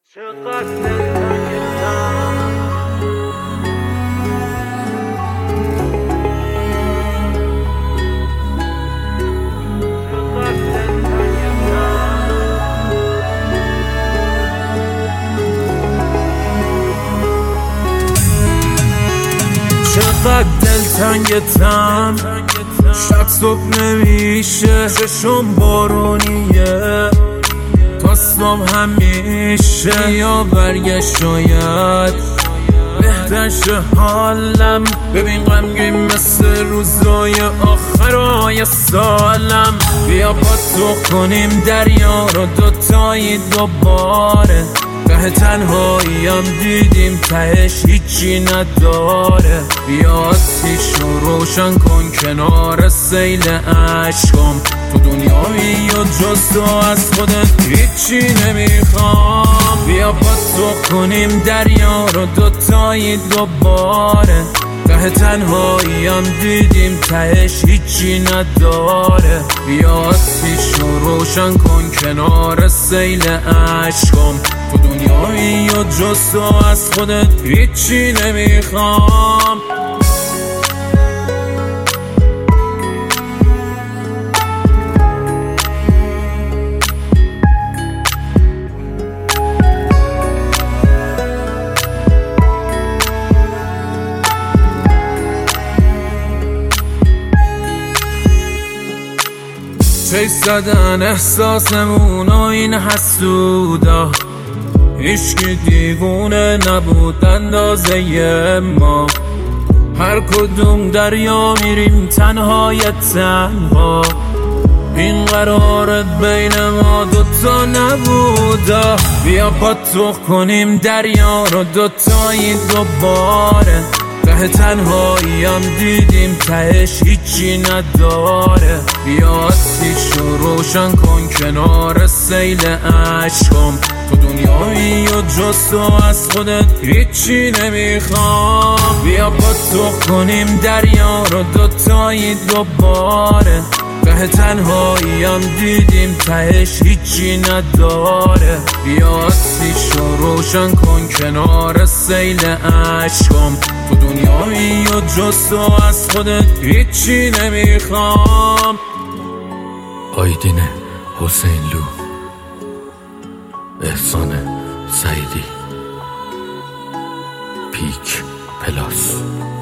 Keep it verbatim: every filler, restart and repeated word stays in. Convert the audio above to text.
چقدر دلتنگم چقدر دلتنگتم شب صبح نمیشه چشم بارونیه خواستم همیشه یا برگشت شاید بهتر شه حالم ببین غمگین مثل روزای آخرای سالم بیا پاتوق کنیم دریا رو دوتایی دوباره ته تنهاییم دیدیم تهش هیچی نداره بیا آتیش رو روشن کن کنار سیل عشقم تو دنیایی و جز تو از خودت هیچی نمیخوام بیا پاتوق کنیم دریا رو دوتایی دوباره ته تنهاییم دیدیم تهش هیچی نداره بیا آتیش رو روشن کن کنار سیل عشقم تو دنیایی و جز تو از خودت هیچی نمیخوام چه زدن احساسمون و این حسودا هیچکی دیوونه نبود اندازه ما هر کدوم دریا میریم تنهای تنها این قرارت بین ما دوتا نبودا بیا پاتوق کنیم دریا رو دوتایی دوباره ته تنهاییم دیدیم تهش هیچی نداره بیا آتیش رو روشن کن کنار سیل عشقم تو دنیایی و جز تو از خودت هیچی نمیخوام بیا پاتوق کنیم دریا رو دوتایی دوباره ته تنهاییم دیدیم تهش هیچی نداره بیا آتیش رو روشن کن کنار سیل عشقم تو دنیایی و جز تو از خودت هیچی نمیخوام آیدین حسین لو احسان سعیدی پیک پلاس